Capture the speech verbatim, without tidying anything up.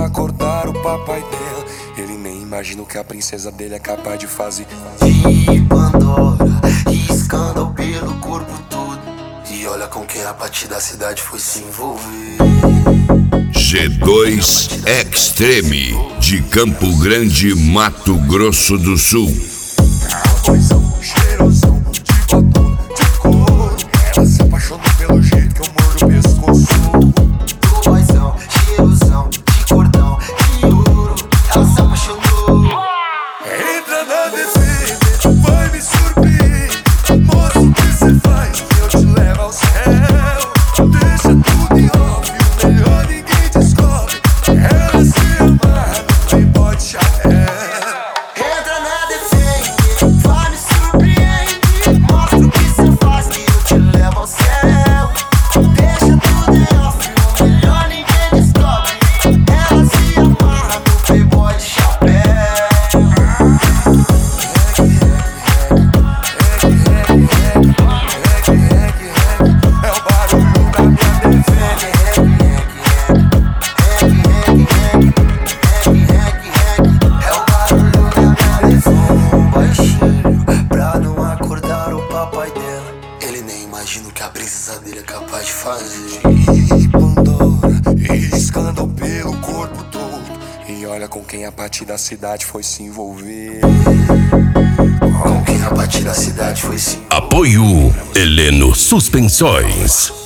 acordar o papai dela. Ele nem imagina o que a princesa dele é capaz de fazer. E Pandora, riscando pelo corpo todo. E olha com quem a partir da cidade foi se envolver. G dois Extreme, de Campo Grande, Mato Grosso do Sul. Boizão, cheirosão, de batom, de couro. Ela se apaixonou pelo jeito que eu mordo o pescoço. Boizão, cheirosão, de cordão, de ouro. Ela se apaixonou. Entra na D V, vai me surpreender. Mostra o que cê faz e eu te levo ao céu. Deixa tudo em off, o melhor ninguém descobre. Ela se amarra no playboy de chapéu. Entra na D V, vai me surpreender. Mostra o que cê faz que eu te levo ao céu. Deixa tudo em off, o melhor ninguém descobre. Ela se amarra no playboy de chapéu. É o barulho da minha T V. É o barulho da minha telefone baixinho, pra não acordar o papai dela. Ele nem imagina o que a princesa dele é capaz de fazer. E Pandora, riscando pelo corpo todo. E olha com quem a partir da cidade foi se envolver. Com quem a partir da cidade foi sim. Apoio Heleno Suspensões.